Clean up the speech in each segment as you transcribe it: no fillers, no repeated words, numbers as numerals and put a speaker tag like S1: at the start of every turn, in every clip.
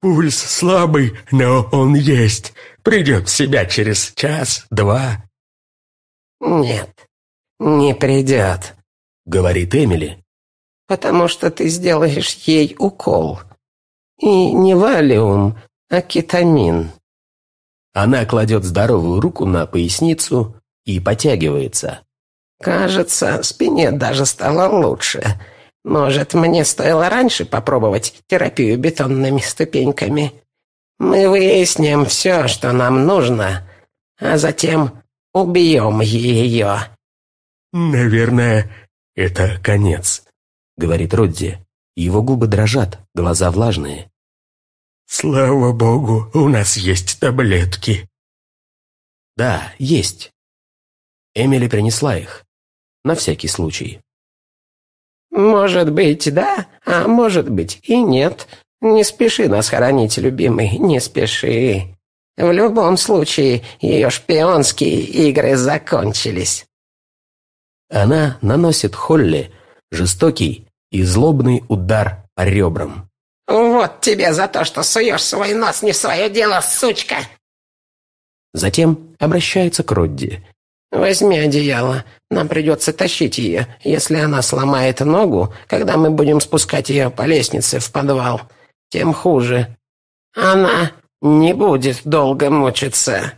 S1: Пульс слабый, но он есть. Придет в себя через час-два».
S2: «Нет, не придет», — говорит Эмили, «потому что ты сделаешь ей укол. И не валиум, а кетамин». Она кладет здоровую руку на поясницу и потягивается. «Кажется, спине даже стало лучше. Может, мне стоило раньше попробовать терапию бетонными ступеньками? Мы выясним все, что нам нужно, а затем убьем ее».
S1: «Наверное, это конец», — говорит Родди. Его губы дрожат, глаза влажные. «Слава богу, у нас есть таблетки». «Да, есть». Эмили принесла их. На всякий случай.
S2: «Может быть, да, а может быть и нет. Не спеши нас хоронить, любимый, не спеши. В любом случае, ее шпионские игры закончились». Она наносит Холли жестокий и злобный удар по ребрам. «Вот тебе за то, что суешь свой нос не в свое дело, сучка!» Затем обращается к Родди. «Возьми одеяло. Нам придется тащить ее, если она сломает ногу, когда мы будем спускать ее по лестнице в подвал. Тем хуже. Она не будет долго мучиться».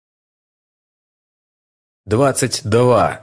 S3: 22.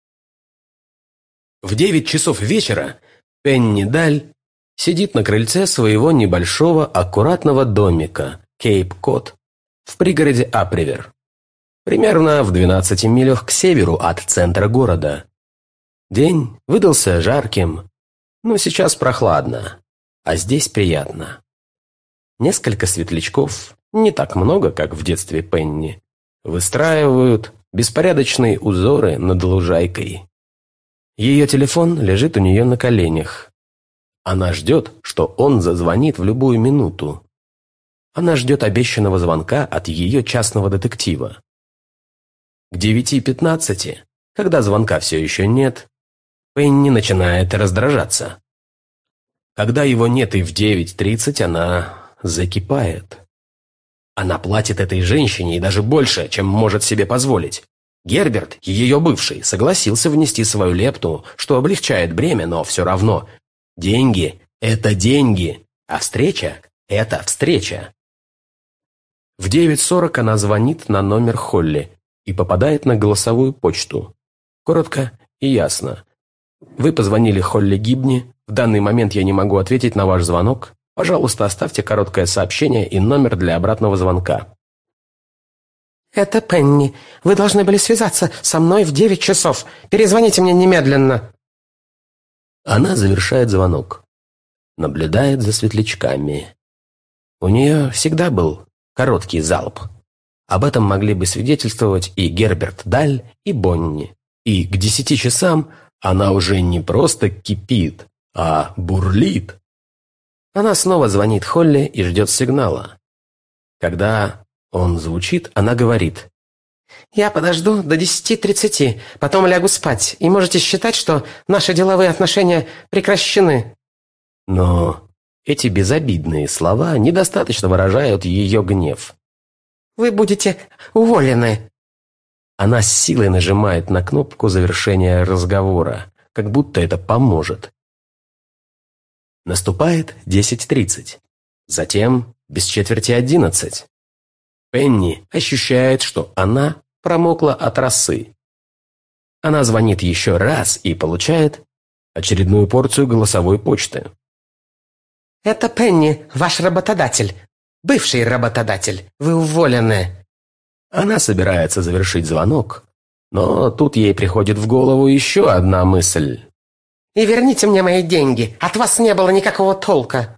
S3: В 9 часов вечера Пенни Даль сидит на крыльце своего небольшого аккуратного домика Кейп-Кот в пригороде Апривер, примерно в 12 милях к северу от центра города. День выдался жарким, но сейчас прохладно, а здесь приятно. Несколько светлячков, не так много, как в детстве Пенни, выстраивают беспорядочные узоры над лужайкой. Ее телефон лежит у нее на коленях. Она ждет, что он зазвонит в любую минуту. Она ждет обещанного звонка от ее частного детектива. К 9:15, когда звонка все еще нет, Пенни начинает раздражаться. Когда его нет и в 9:30, она закипает. Она платит этой женщине и даже больше, чем может себе позволить. Герберт, ее бывший, согласился внести свою лепту, что облегчает бремя, но все равно. Деньги – это деньги, а встреча – это встреча. В 9:40 она звонит на номер Холли и попадает на голосовую почту. Коротко и ясно. «Вы позвонили Холли Гибни. В данный момент я не могу ответить на ваш звонок. Пожалуйста, оставьте короткое сообщение и номер для обратного звонка».
S2: «Это Пенни. Вы должны были связаться со мной в 9 часов. Перезвоните мне немедленно».
S3: Она завершает звонок. Наблюдает за светлячками. У нее всегда был короткий залп. Об этом могли бы свидетельствовать и Герберт Даль, и Бонни. И к 10 часам она уже не просто кипит, а бурлит. Она снова звонит Холли и ждет сигнала. Когда он звучит, она говорит:
S2: «Я подожду до 10:30, потом лягу спать, и можете считать, что наши деловые отношения прекращены».
S3: Но эти безобидные слова недостаточно выражают ее гнев.
S2: «Вы будете уволены».
S3: Она с силой нажимает на кнопку завершения разговора, как будто это поможет. Наступает 10:30. Затем без четверти 11. Пенни ощущает, что она промокла от росы. Она звонит еще раз и получает очередную порцию голосовой почты.
S2: «Это Пенни, ваш работодатель. Бывший работодатель. Вы уволены».
S3: Она собирается завершить звонок, но тут ей приходит в голову еще одна мысль.
S2: «И верните мне мои деньги. От вас не было никакого толка».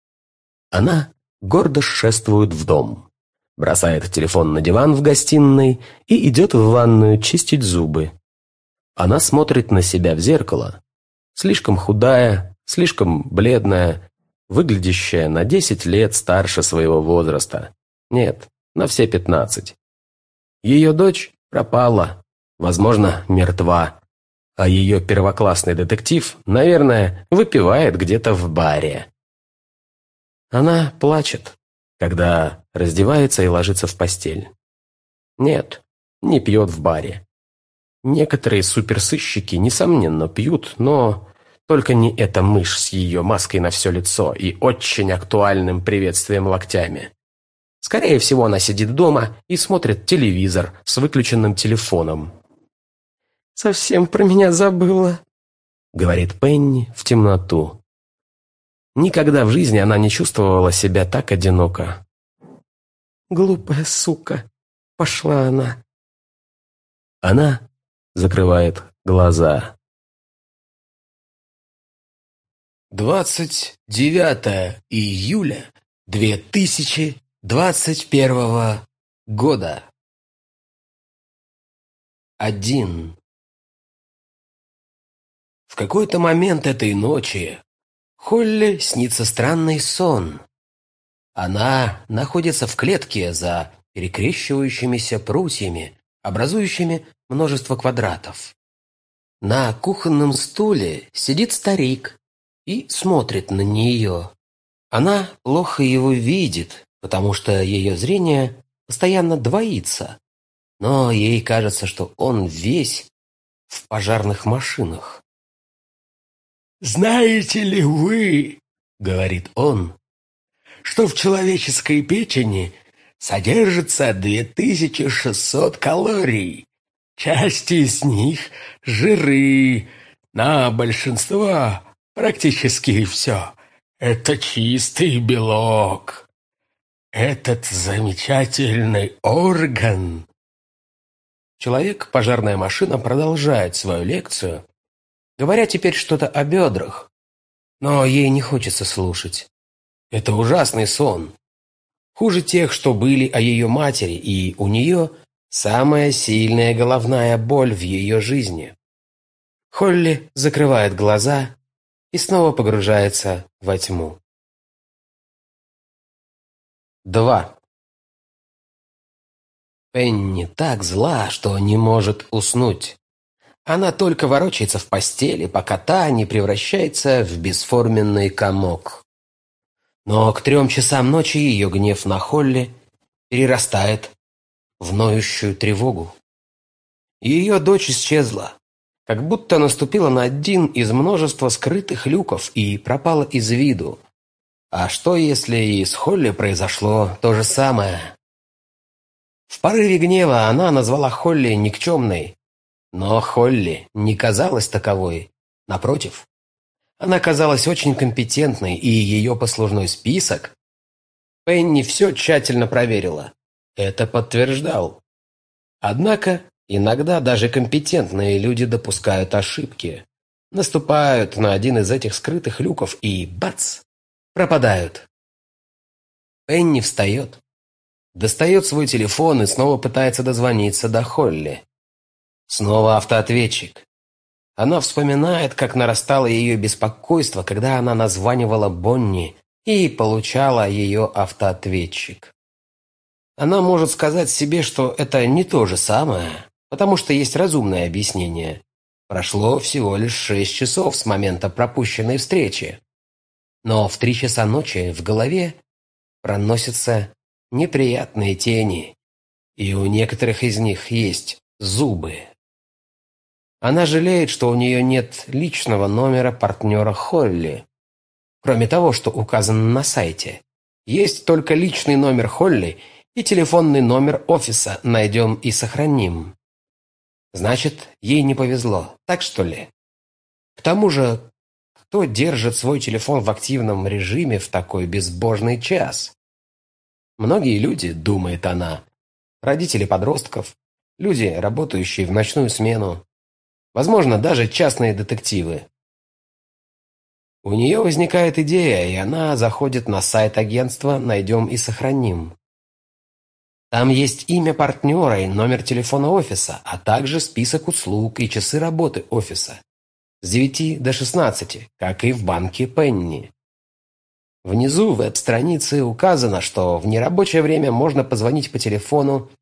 S3: Она гордо шествует в дом, бросает телефон на диван в гостиной и идет в ванную чистить зубы. Она смотрит на себя в зеркало. Слишком худая, слишком бледная, выглядящая на 10 лет старше своего возраста. Нет, на все 15. Ее дочь пропала, возможно, мертва, а ее первоклассный детектив, наверное, выпивает где-то в баре. Она плачет, когда раздевается и ложится в постель. Нет, не пьет в баре. Некоторые суперсыщики, несомненно, пьют, но только не эта мышь с ее маской на все лицо и очень актуальным приветствием локтями. Скорее всего, она сидит дома и смотрит телевизор с выключенным телефоном.
S2: «Совсем про меня забыла»,
S3: — говорит Пенни в темноту. Никогда в жизни она не чувствовала себя так одиноко.
S2: «Глупая сука, пошла она».
S3: Она закрывает глаза. 29 июля 2021 года. 1. В какой-то момент этой ночи Холли снится странный сон. Она находится в клетке за перекрещивающимися прутьями, образующими множество квадратов. На кухонном стуле сидит старик и смотрит на нее. Она плохо его видит, потому что ее зрение постоянно двоится, но ей кажется, что он весь в пожарных машинах.
S1: «Знаете ли вы, — говорит он, — что в человеческой печени содержится 2600 калорий? Часть из них – жиры, но большинство, практически все, это чистый белок. Этот замечательный орган».
S3: Человек-пожарная машина продолжает свою лекцию, говоря теперь что-то о бедрах, но ей не хочется слушать. Это ужасный сон. Хуже тех, что были о ее матери, и у нее самая сильная головная боль в ее жизни. Холли закрывает глаза и снова погружается во тьму. 2. Пенни так зла, что не может уснуть. Она только ворочается в постели, пока та не превращается в бесформенный комок. Но к 3 часам ночи ее гнев на Холли перерастает в ноющую тревогу. Ее дочь исчезла, как будто наступила на один из множества скрытых люков и пропала из виду. А что, если и с Холли произошло то же самое? В порыве гнева она назвала Холли никчемной, но Холли не казалась таковой. Напротив, она казалась очень компетентной, и ее послужной список Пенни все тщательно проверила. Это подтверждал. Однако иногда даже компетентные люди допускают ошибки, наступают на один из этих скрытых люков и бац! Пропадают. Пенни встает, достает свой телефон и снова пытается дозвониться до Холли. Снова автоответчик. Она вспоминает, как нарастало ее беспокойство, когда она названивала Бонни и получала ее автоответчик. Она может сказать себе, что это не то же самое, потому что есть разумное объяснение. Прошло всего лишь 6 часов с момента пропущенной встречи. Но в 3 часа ночи в голове проносятся неприятные тени, и у некоторых из них есть зубы. Она жалеет, что у нее нет личного номера партнера Холли. Кроме того, что указано на сайте. Есть только личный номер Холли и телефонный номер офиса «Найдем и сохраним». Значит, ей не повезло, так что ли? К тому же, кто держит свой телефон в активном режиме в такой безбожный час? Многие люди, думает она, родители подростков, люди, работающие в ночную смену, возможно, даже частные детективы. У нее возникает идея, и она заходит на сайт агентства «Найдем и сохраним». Там есть имя партнера и номер телефона офиса, а также список услуг и часы работы офиса. С 9 до 16, как и в банке Пенни. Внизу веб-страницы указано, что в нерабочее время можно позвонить по телефону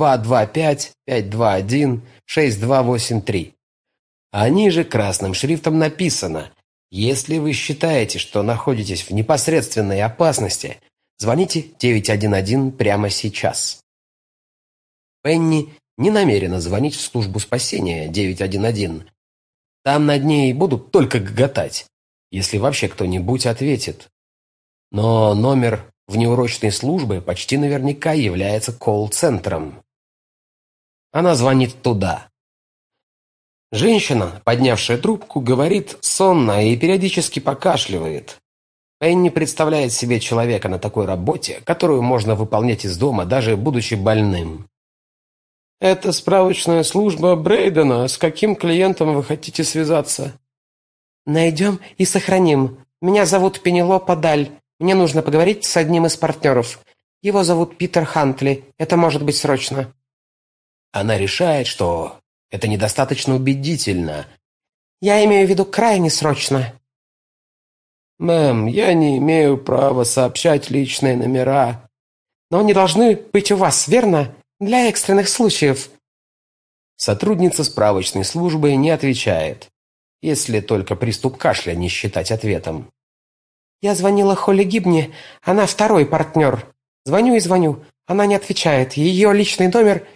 S3: 225-521-6283. А ниже красным шрифтом написано: «Если вы считаете, что находитесь в непосредственной опасности, Звоните 911 прямо сейчас. Пенни не намерена звонить в службу спасения 911. Там над ней будут только гоготать, если вообще кто-нибудь ответит. Но номер внеурочной службы почти наверняка является колл-центром. Она звонит туда. Женщина, поднявшая трубку, говорит сонно и периодически покашливает. Пенни представляет себе человека на такой работе, которую можно выполнять из дома, даже будучи больным. «Это справочная служба Брейдена. С каким клиентом вы хотите связаться?»
S2: «Найдем и сохраним. Меня зовут Пенелопа Даль. Мне нужно поговорить с одним из партнеров. Его зовут Питер Хантли. Это может быть срочно».
S3: Она решает, что это недостаточно убедительно.
S2: «Я имею в виду крайне срочно».
S3: «Мэм, я не имею права сообщать личные номера».
S2: «Но они должны быть у вас, верно? Для экстренных случаев».
S3: Сотрудница справочной службы не отвечает, если только приступ кашля не считать ответом.
S2: «Я звонила Холли Гибни, она второй партнер. Звоню и звоню, она не отвечает. Ее личный номер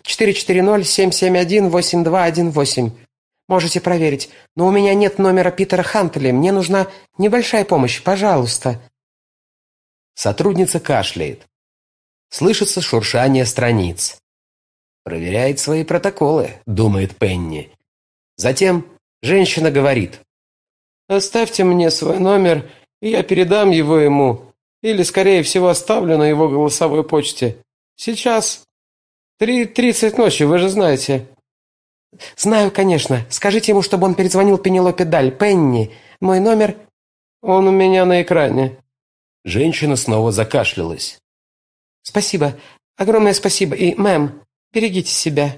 S2: 440-771-8218. Можете проверить, но у меня нет номера Питера Хантли, мне нужна небольшая помощь, пожалуйста».
S3: Сотрудница кашляет. Слышится шуршание страниц. «Проверяет свои протоколы», — думает Пенни. Затем женщина говорит:
S4: «Оставьте мне свой номер, и я передам его ему. Или, скорее всего, оставлю на его голосовой почте. Сейчас 3:30 ночи, вы же знаете».
S2: «Знаю, конечно. Скажите ему, чтобы он перезвонил Пенелопе Даль. Пенни, мой номер...»
S4: «Он у меня на экране».
S3: Женщина снова закашлялась.
S2: «Спасибо. Огромное спасибо. И, мэм, берегите себя».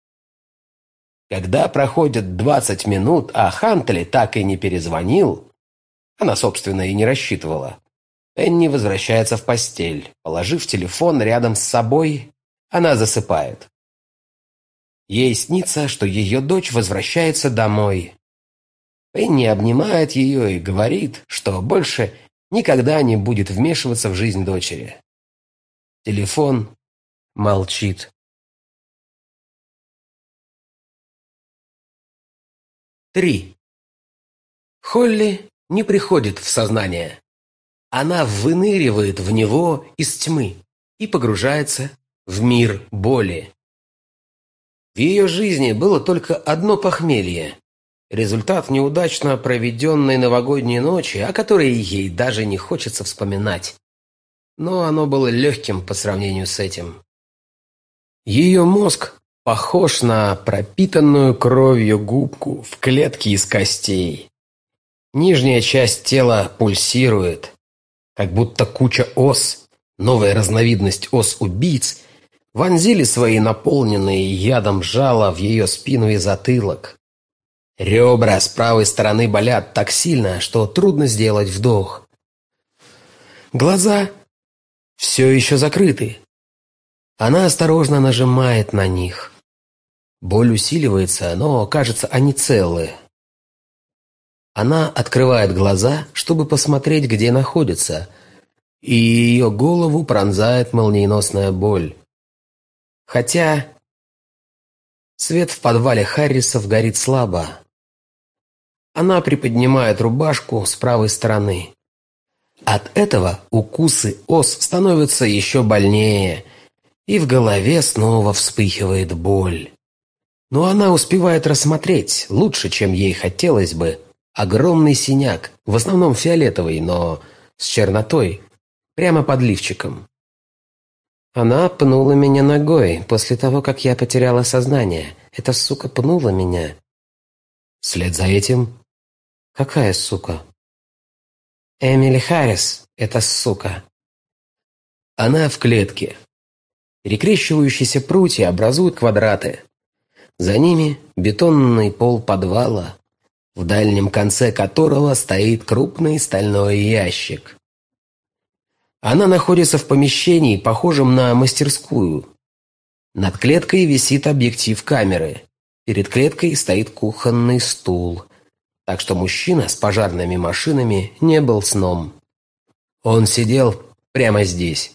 S3: Когда проходит 20 минут, а Хантли так и не перезвонил, она, собственно, и не рассчитывала, Пенни возвращается в постель. Положив телефон рядом с собой, она засыпает. Ей снится, что ее дочь возвращается домой. Пенни обнимает ее и говорит, что больше никогда не будет вмешиваться в жизнь дочери. Телефон молчит. 3. Холли не приходит в сознание. Она выныривает в него из тьмы и погружается в мир боли. В ее жизни было только одно похмелье. Результат неудачно проведенной новогодней ночи, о которой ей даже не хочется вспоминать. Но оно было легким по сравнению с этим. Ее мозг похож на пропитанную кровью губку в клетке из костей. Нижняя часть тела пульсирует, как будто куча ос, новая разновидность ос-убийц, вонзили свои наполненные ядом жала в ее спину и затылок. Ребра с правой стороны болят так сильно, что трудно сделать вдох. Глаза все еще закрыты. Она осторожно нажимает на них. Боль усиливается, но, кажется, они целы. Она открывает глаза, чтобы посмотреть, где находится, и ее голову пронзает молниеносная боль. Хотя свет в подвале Харрисов горит слабо. Она приподнимает рубашку с правой стороны. От этого укусы ос становятся еще больнее, и в голове снова вспыхивает боль. Но она успевает рассмотреть, лучше, чем ей хотелось бы, огромный синяк, в основном фиолетовый, но с чернотой, прямо под лифчиком.
S2: Она пнула меня ногой после того, как я потеряла сознание. Эта сука пнула меня.
S3: Вслед за этим...
S2: Какая сука? Эмили Харрис, эта сука.
S3: Она в клетке. Перекрещивающиеся прутья образуют квадраты. За ними бетонный пол подвала, в дальнем конце которого стоит крупный стальной ящик. Она находится в помещении, похожем на мастерскую. Над клеткой висит объектив камеры. Перед клеткой стоит кухонный стул. Так что мужчина с пожарными машинами не был сном. Он сидел прямо здесь.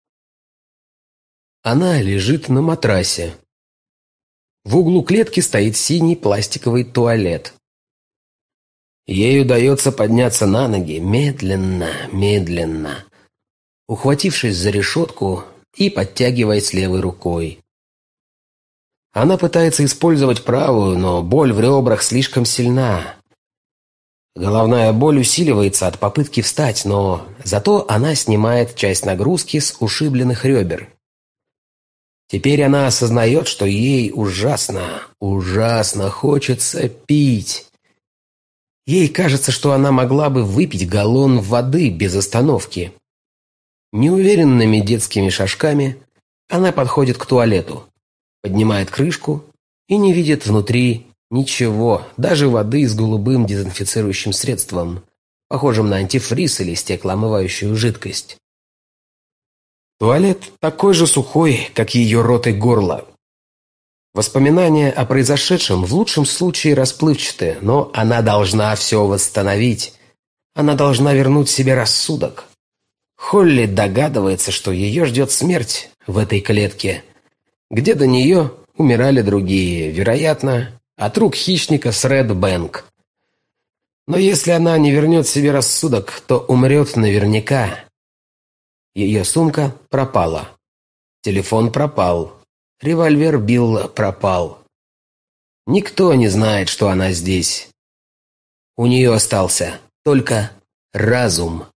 S3: Она лежит на матрасе. В углу клетки стоит синий пластиковый туалет. Ей удается подняться на ноги медленно, медленно, ухватившись за решетку и подтягиваясь левой рукой. Она пытается использовать правую, но боль в ребрах слишком сильна. Головная боль усиливается от попытки встать, но зато она снимает часть нагрузки с ушибленных ребер. Теперь она осознает, что ей ужасно, ужасно хочется пить. Ей кажется, что она могла бы выпить галлон воды без остановки. Неуверенными детскими шажками она подходит к туалету, поднимает крышку и не видит внутри ничего, даже воды с голубым дезинфицирующим средством, похожим на антифриз или стеклоомывающую жидкость. Туалет такой же сухой, как ее рот и горло. Воспоминания о произошедшем в лучшем случае расплывчаты, но она должна все восстановить. Она должна вернуть себе рассудок. Холли догадывается, что ее ждет смерть в этой клетке, где до нее умирали другие, вероятно, от рук хищника с Ред Бэнк. Но если она не вернет себе рассудок, то умрет наверняка. Ее сумка пропала. Телефон пропал. Револьвер Билла пропал. Никто не знает, что она здесь. У нее остался только разум.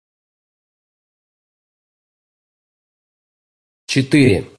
S3: 4.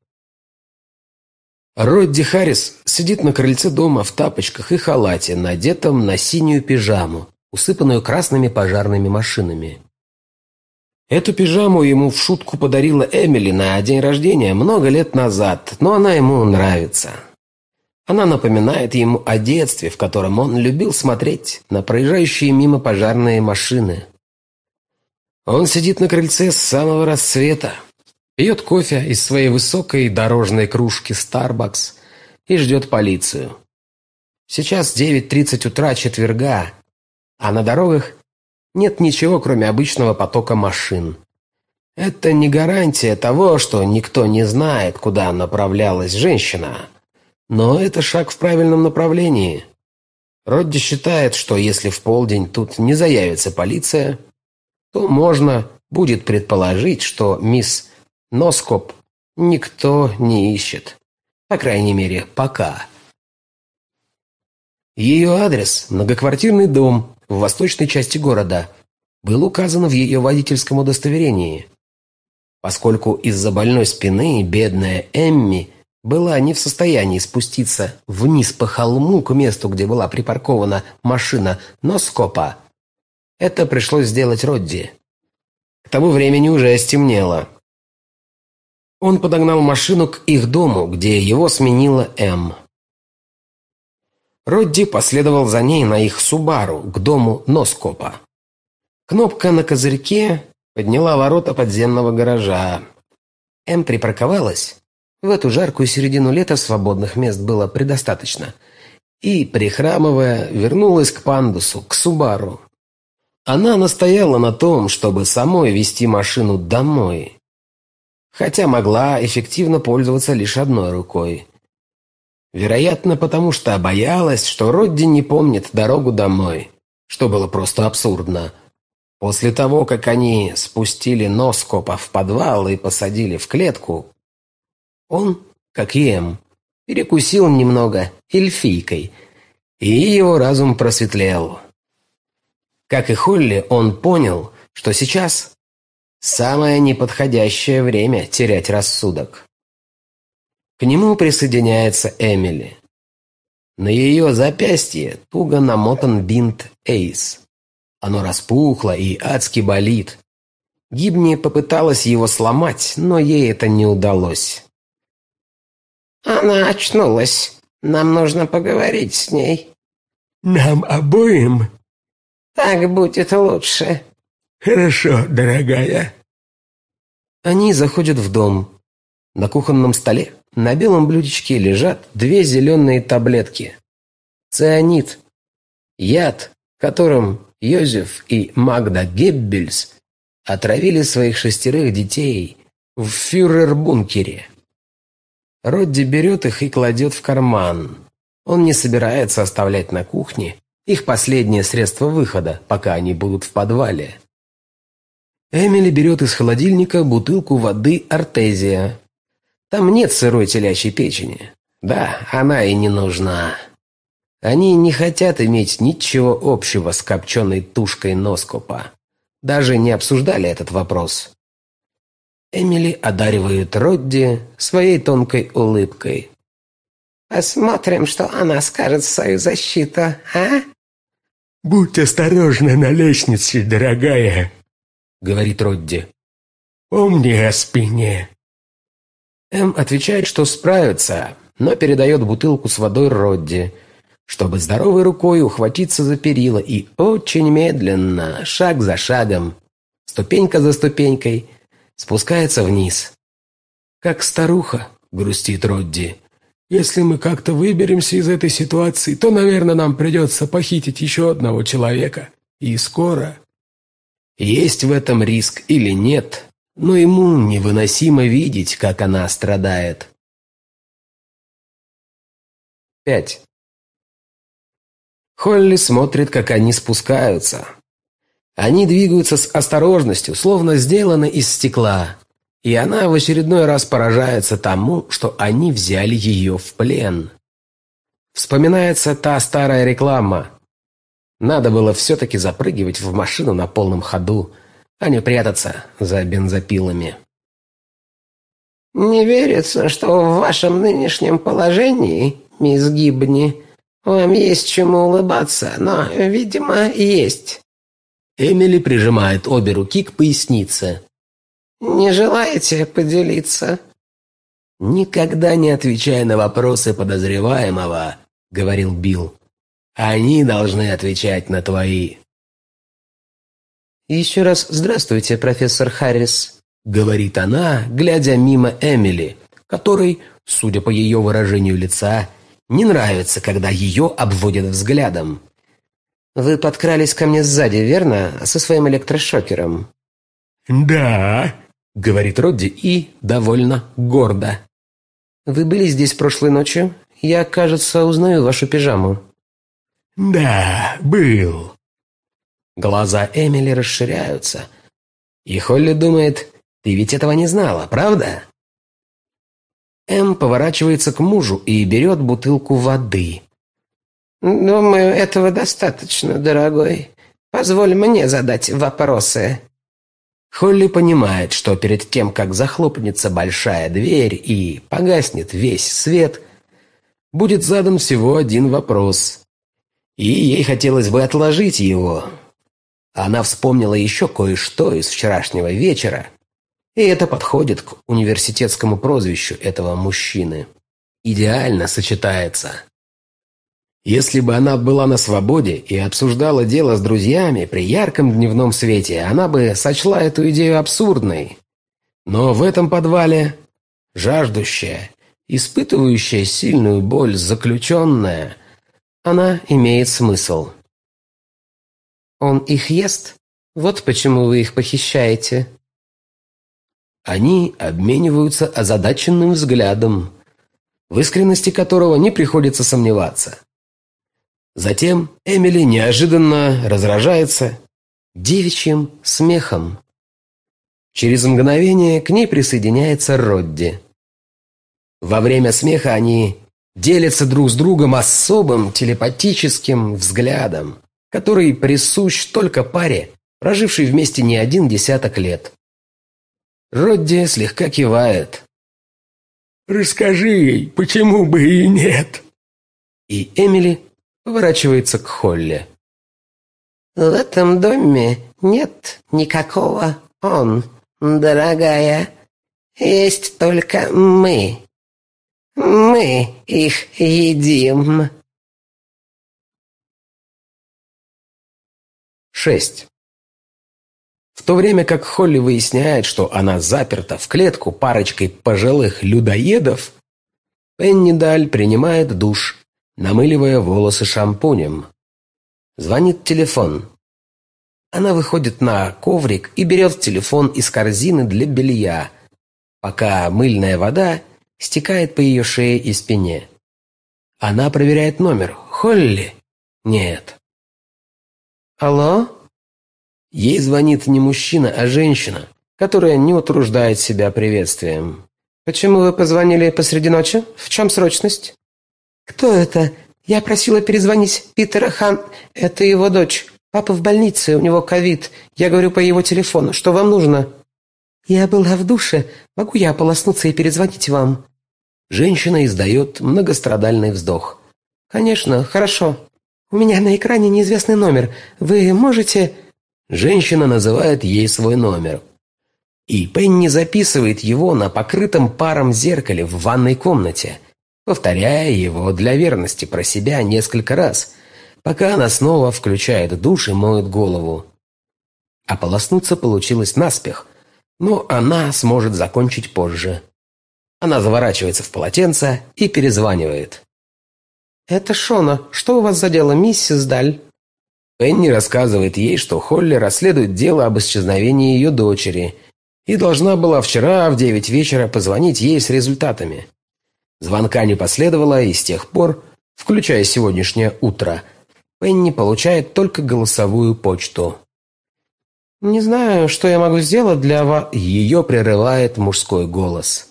S3: Родди Харрис сидит на крыльце дома в тапочках и халате, надетом на синюю пижаму, усыпанную красными пожарными машинами. Эту пижаму ему в шутку подарила Эмили на день рождения много лет назад, но она ему нравится. Она напоминает ему о детстве, в котором он любил смотреть на проезжающие мимо пожарные машины. Он сидит на крыльце с самого рассвета, пьет кофе из своей высокой дорожной кружки Starbucks и ждет полицию. Сейчас 9:30 утра четверга, а на дорогах нет ничего, кроме обычного потока машин. Это не гарантия того, что никто не знает, куда направлялась женщина, но это шаг в правильном направлении. Родди считает, что если в полдень тут не заявится полиция, то можно будет предположить, что мисс Носкоп никто не ищет. По крайней мере, пока. Ее адрес – многоквартирный дом в восточной части города, был указан в ее водительском удостоверении. Поскольку из-за больной спины бедная Эмми была не в состоянии спуститься вниз по холму к месту, где была припаркована машина Носкопа, это пришлось сделать Родди. К тому времени уже стемнело. Он подогнал машину к их дому, где его сменила Эм. Родди последовал за ней на их Субару к дому Носкопа. Кнопка на козырьке подняла ворота подземного гаража. Эм припарковалась. В эту жаркую середину лета свободных мест было предостаточно. И, прихрамывая, вернулась к пандусу, к Субару. Она настояла на том, чтобы самой везти машину домой, хотя могла эффективно пользоваться лишь одной рукой. Вероятно, потому что боялась, что Родди не помнит дорогу домой, что было просто абсурдно. После того, как они спустили Носкопа в подвал и посадили в клетку, он, как и Эм, перекусил немного эльфийкой, и его разум просветлел. Как и Холли, он понял, что сейчас самое неподходящее время терять рассудок. К нему присоединяется Эмили. На ее запястье туго намотан бинт Эйс. Оно распухло и адски болит. Гибни попыталась его сломать, но ей это не удалось.
S2: Она очнулась. Нам нужно поговорить с ней.
S1: Нам обоим?
S2: Так будет лучше.
S1: Хорошо, дорогая.
S3: Они заходят в дом. На кухонном столе на белом блюдечке лежат 2 зеленые таблетки. Цианид. Яд, которым Йозеф и Магда Геббельс отравили своих 6 детей в фюрер-бункере. Родди берет их и кладет в карман. Он не собирается оставлять на кухне их последнее средство выхода, пока они будут в подвале. Эмили берет из холодильника бутылку воды «Артезия». Там нет сырой телячьей печени. Да, она и не нужна. Они не хотят иметь ничего общего с копченой тушкой носкопа. Даже не обсуждали этот вопрос. Эмили одаривает Родди своей тонкой улыбкой.
S2: «Посмотрим, что она скажет в свою защиту, а?»
S1: «Будь осторожна на лестнице, дорогая», — говорит Родди. «Помни о спине».
S3: Эм отвечает, что справится, но передает бутылку с водой Родди, чтобы здоровой рукой ухватиться за перила и очень медленно, шаг за шагом, ступенька за ступенькой, спускается вниз. «Как старуха», — грустит Родди.
S1: «Если мы как-то выберемся из этой ситуации, то, наверное, нам придется похитить еще одного человека. И скоро».
S3: Есть в этом риск или нет, но ему невыносимо видеть, как она страдает. 5. Холли смотрит, как они спускаются. Они двигаются с осторожностью, словно сделаны из стекла, и она в очередной раз поражается тому, что они взяли ее в плен. Вспоминается та старая реклама. Надо было все-таки запрыгивать в машину на полном ходу, а не прятаться за бензопилами.
S2: «Не верится, что в вашем нынешнем положении, мисс Гибни, вам есть чему улыбаться, но, видимо, есть».
S3: Эмили прижимает обе руки к пояснице.
S2: «Не желаете поделиться?»
S3: «Никогда не отвечай на вопросы подозреваемого», — говорил Билл. «Они должны отвечать на твои».
S2: «Еще раз здравствуйте, профессор Харрис»,
S3: — говорит она, глядя мимо Эмили, которой, судя по ее выражению лица, не нравится, когда ее обводят взглядом.
S2: «Вы подкрались ко мне сзади, верно? Со своим электрошокером?»
S1: «Да»,
S3: — говорит Родди и довольно гордо.
S2: «Вы были здесь прошлой ночью? Я, кажется, узнаю вашу пижаму».
S1: «Да, был».
S3: Глаза Эмили расширяются. И Холли думает, ты ведь этого не знала, правда? Эм поворачивается к мужу и берет бутылку воды.
S2: «Думаю, этого достаточно, дорогой. Позволь мне задать вопросы».
S3: Холли понимает, что перед тем, как захлопнется большая дверь и погаснет весь свет, будет задан всего один вопрос. И ей хотелось бы отложить его. Она вспомнила еще кое-что из вчерашнего вечера, и это подходит к университетскому прозвищу этого мужчины. Идеально сочетается. Если бы она была на свободе и обсуждала дело с друзьями при ярком дневном свете, она бы сочла эту идею абсурдной. Но в этом подвале жаждущая, испытывающая сильную боль заключенная, она имеет смысл.
S2: «Он их ест? Вот почему вы их похищаете».
S3: Они обмениваются озадаченным взглядом, в искренности которого не приходится сомневаться. Затем Эмили неожиданно разражается девичьим смехом. Через мгновение к ней присоединяется Родди. Во время смеха они делятся друг с другом особым телепатическим взглядом, который присущ только паре, прожившей вместе не один десяток лет. Родди слегка кивает.
S1: «Расскажи ей, почему бы и нет?»
S3: И Эмили поворачивается к Холли.
S2: «В этом доме нет никакого «он», дорогая. Есть только мы. Мы их едим».
S3: 6. В то время как Холли выясняет, что она заперта в клетку парочкой пожилых людоедов, Пеннидаль принимает душ, намыливая волосы шампунем. Звонит телефон. Она выходит на коврик и берет телефон из корзины для белья, пока мыльная вода стекает по ее шее и спине. Она проверяет номер. «Холли?» «Нет».
S2: «Алло?»
S3: Ей звонит не мужчина, а женщина, которая не утруждает себя приветствием.
S2: «Почему вы позвонили посреди ночи? В чем срочность?» «Кто это? Я просила перезвонить Питера Хан. Это его дочь. Папа в больнице, у него ковид. Я говорю по его телефону. Что вам нужно?» «Я была в душе. Могу я ополоснуться и перезвонить вам?»
S3: Женщина издает многострадальный вздох.
S2: «Конечно, хорошо. У меня на экране неизвестный номер. Вы можете...»
S3: Женщина называет ей свой номер. И Пенни записывает его на покрытом паром зеркале в ванной комнате, повторяя его для верности про себя несколько раз, пока она снова включает душ и моет голову. Ополоснуться получилось наспех, но она сможет закончить позже. Она заворачивается в полотенце и перезванивает.
S2: «Это Шона. Что у вас за дело, миссис Даль?»
S3: Пенни рассказывает ей, что Холли расследует дело об исчезновении ее дочери и должна была вчера в 9 вечера позвонить ей с результатами. Звонка не последовало, и с тех пор, включая сегодняшнее утро, Пенни получает только голосовую почту.
S2: «Не знаю, что я могу сделать для вас...»
S3: Ее прерывает мужской голос.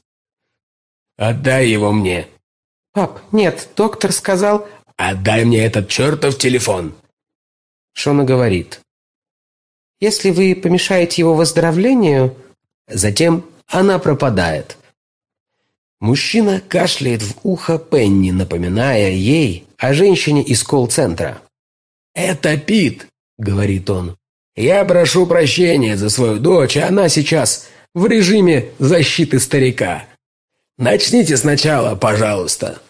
S3: «Отдай его мне!»
S2: «Пап, нет, доктор сказал...»
S3: «Отдай мне этот чертов телефон!»
S2: Шона говорит. «Если вы помешаете его выздоровлению...»
S3: Затем она пропадает. Мужчина кашляет в ухо Пенни, напоминая ей о женщине из колл-центра. «Это Пит», — говорит он. «Я прошу прощения за свою дочь, она сейчас в режиме защиты старика. Начните сначала, пожалуйста».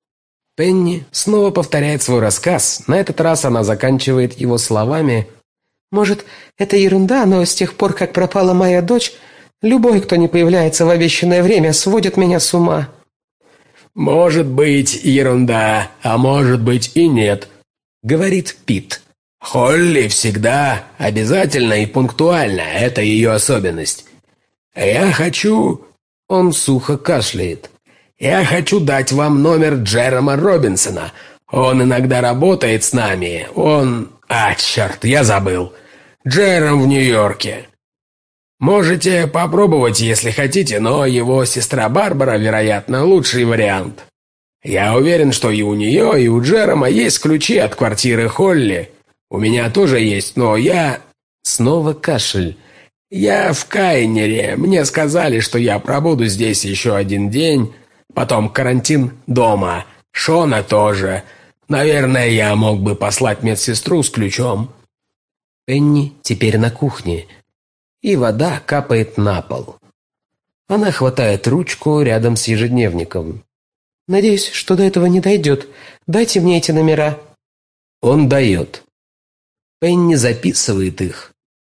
S3: Пенни снова повторяет свой рассказ. На этот раз она заканчивает его словами:
S2: «Может, это ерунда, но с тех пор, как пропала моя дочь, любой, кто не появляется в обещанное время, сводит меня с ума».
S3: «Может быть, ерунда, а может быть и нет», — говорит Пит. «Холли всегда обязательно и пунктуально, это ее особенность. Я хочу...» Он сухо кашляет. «Я хочу дать вам номер Джерома Робинсона. Он иногда работает с нами. Он... черт, я забыл. Джером в Нью-Йорке. Можете попробовать, если хотите, но его сестра Барбара, вероятно, лучший вариант. Я уверен, что и у нее, и у Джерома есть ключи от квартиры Холли. У меня тоже есть, но я...» Снова кашель. «Я в Кайнере. Мне сказали, что я пробуду здесь еще 1 день. Потом карантин дома. Шона тоже. Наверное, я мог бы послать медсестру с ключом». Пенни теперь на кухне, и вода капает на пол. Она хватает ручку рядом с ежедневником.
S2: «Надеюсь, что до этого не дойдет. Дайте мне эти номера».
S3: Он дает. Пенни записывает их.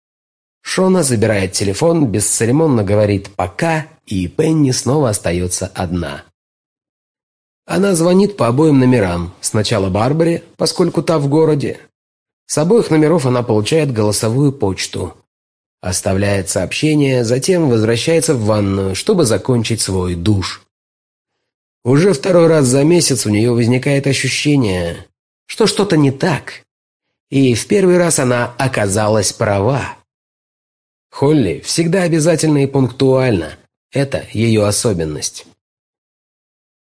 S3: Шона забирает телефон, бесцеремонно говорит «пока», и Пенни снова остается одна. Она звонит по обоим номерам. Сначала Барбаре, поскольку та в городе. С обоих номеров она получает голосовую почту. Оставляет сообщение, затем возвращается в ванную, чтобы закончить свой душ. Уже 2-й раз за месяц у нее возникает ощущение, что что-то не так. И в 1-й раз она оказалась права. Холли всегда обязательна и пунктуальна. Это ее особенность.